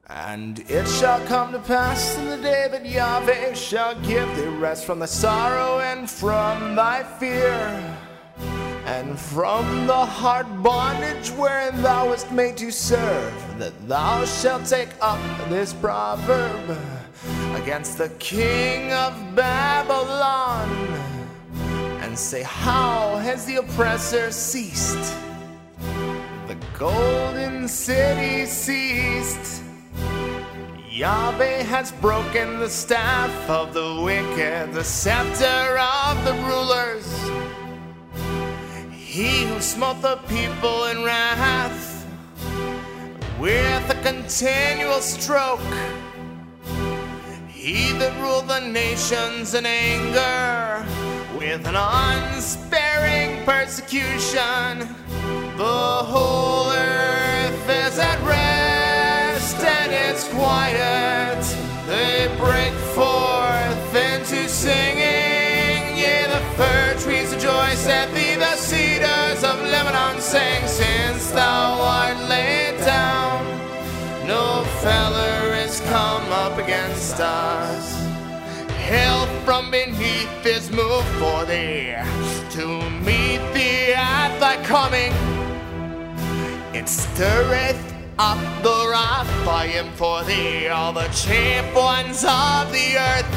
And it shall come to pass in the day that Yahweh shall give thee rest from thy sorrow and from thy fear, and from the hard bondage wherein thou wast made to serve, that thou shalt take up this proverb against the king of Babylon, and say, how has the oppressor ceased? The golden city ceased. Yahweh has broken the staff of the wicked, the scepter of the rulers. He who smote the people in wrath with a continual stroke. He that ruled the nations in anger with an unsparing persecution. The whole earth is at rest and it's quiet. They break forth into singing. Yea, the fir trees rejoice at thee, the cedars of Lebanon sing. Since thou art laid down, no feller is come up against us. Hell from beneath is moved for thee, to meet thee at thy coming. It stirreth up the wrath by him for thee, all the chief ones of the earth.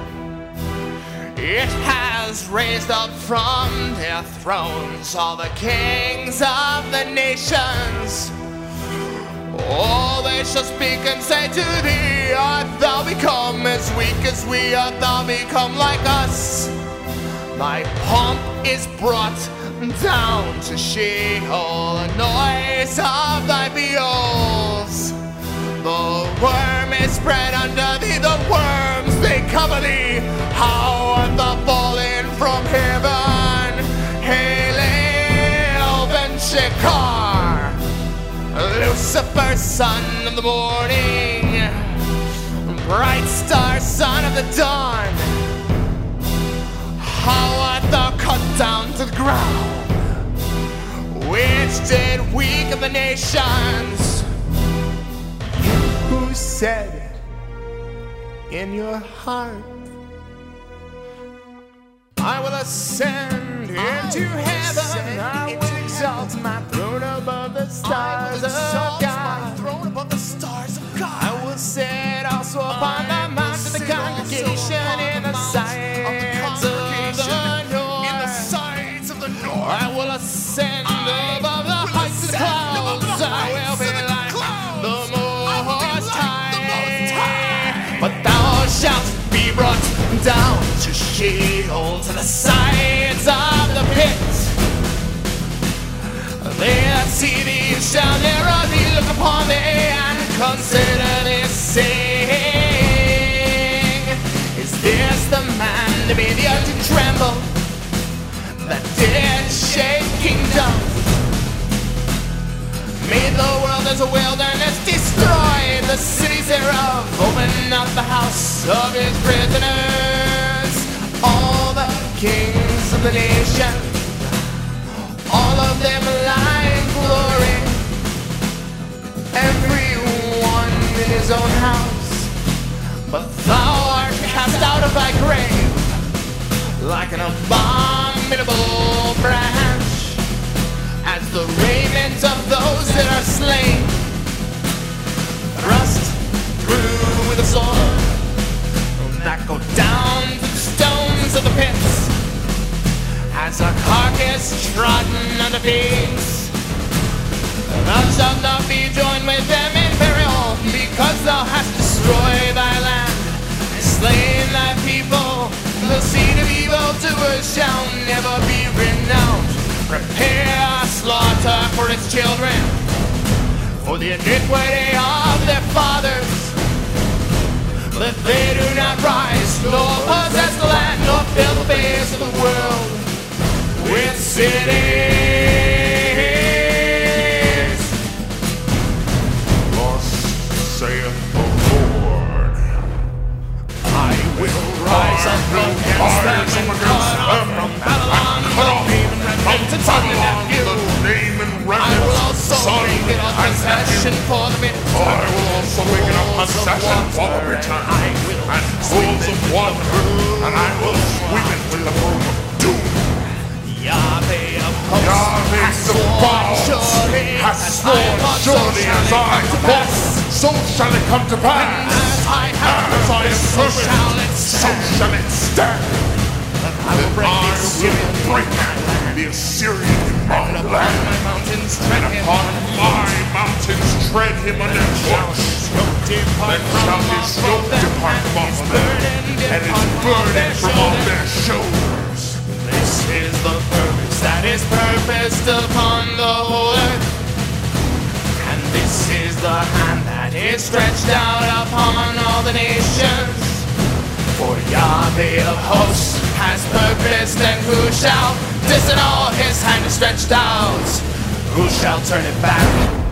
It has raised up from their thrones all the kings of the nations. Oh, they shall speak and say to thee, art thou become as weak as we? Art thou become like us? Thy pomp is brought down to Sheol, the noise of thy beals. The worm is spread under thee, the worms they cover thee. How art thou fallen from heaven, Halel ben Shekar, Lucifer, son of the morning, bright star, son of the dawn. How art thou cut down to the ground, which did weaken the nations? You who said in your heart, I will ascend into heaven, I will exalt my throne above the stars of God. I will sit also upon the mount of the congregation in the sides of the north. I will ascend above the heights of the clouds. I will be like the Most High. But thou shalt be brought down to Sheol, to the sides of the pit. They that see thee shall narrowly look upon thee and consider this, saying, is this the man that made the earth to tremble, that did shake kingdoms, made the world as a wilderness, destroyed the cities thereof, opened up the house of his prisoners, all the kings of the nation, all of them lie in glory, everyone in his own house. But thou art cast out of thy grave like an abominable branch, as the raiment of those that are slain, thrust through with a sword, that go down to the stones of the pits, as a carcass trodden under pigs. Thou shalt not be joined with them in burial, because thou hast destroyed thy land, slain thy people. The seed of evildoers shall never be renowned. Prepare slaughter for its children, for the iniquity of their fathers, that they do not rise, nor possess the land, nor fill the face of the world with cities. Thus saith the Lord, I will rise up against them and cut off from Babylon the name and remnant and son and nephew. I will also make it a possession for the midst. I will also make it a succession will return, and pools of water, and I will sweep it with the broom of doom. Yahweh of hosts Yahweh has the sworn balls surely, has sworn surely as I was, so shall it come to pass. As I have As I am so perfect, shall it so stand. shall it stand. I will break the Assyrian break the Assyrian in my and upon land. my mountains tread him. Upon my mountains tread him underfoot. Then shall his yoke depart from off them, and his burden from off their shoulders. This is the purpose that is purposed upon the whole earth. And this is the hand that is stretched out upon all the nations. For Yahweh of hosts has purposed, and who shall disannul? His hand is stretched out? Who shall turn it back?